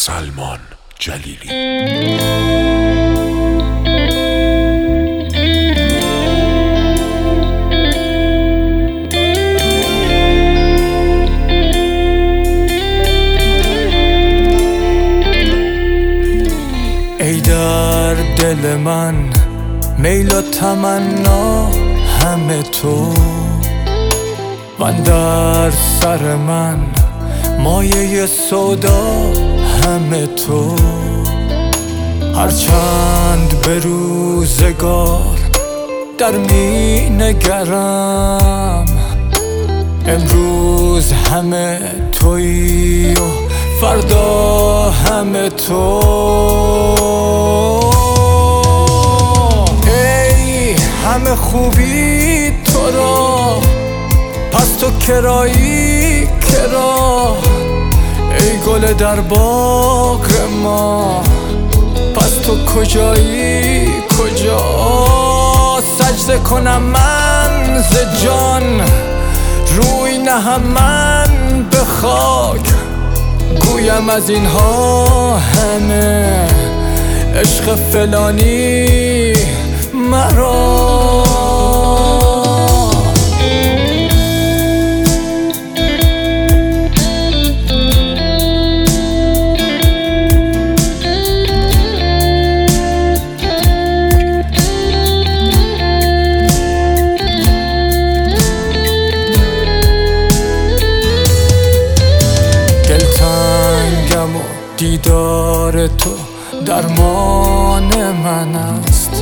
سلمان جلیلی. ای در دل من میل و تمنا همه تو، و در سر من مایه سودا همه تو. هرچند به روزگار در می نگرم، امروز همه تویی و فردا همه تو. ای همه خوبی تو را، پس تو کرایی کرا. ای گل در باغ ما، پس تو کجایی کجا. سجده کنم من ز جان، روی نهم من به خاک. گویم از اینها همه عشق فلانی مرا. دلتنگم و دیدار تو درمان من است.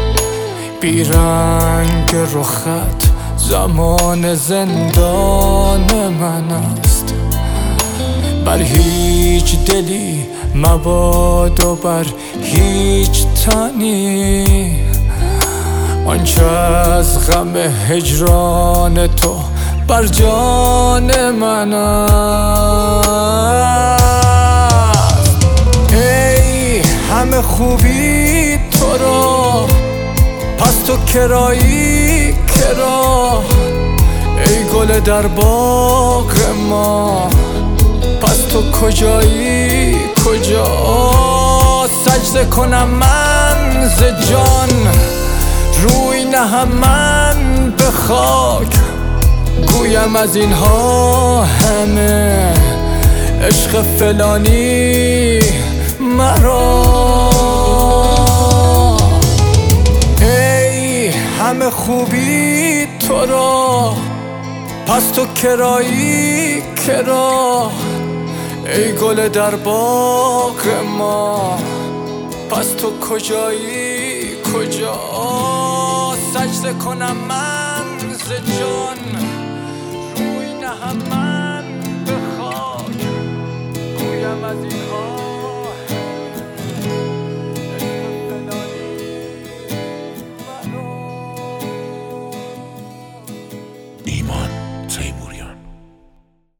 بیرنگ رخت زمان زندان من است. بر هیچ دلی مباد و بر هیچ تنی آنچه از غم هجران تو بر جان من است. ای همه خوبی تو را، پس تو کرایی کرا. ای گل در باغ ما، پس تو کجایی کجا. سجده کنم من ز جان، روی نهم من به خاک. گویم از اینها همه عشق فلانی مرا. ای همه خوبی تو را، پس تو کرایی کرا. ای گل در باغ ما، پس تو کجایی کجا. سجده کنم من ز جان، روی نهم من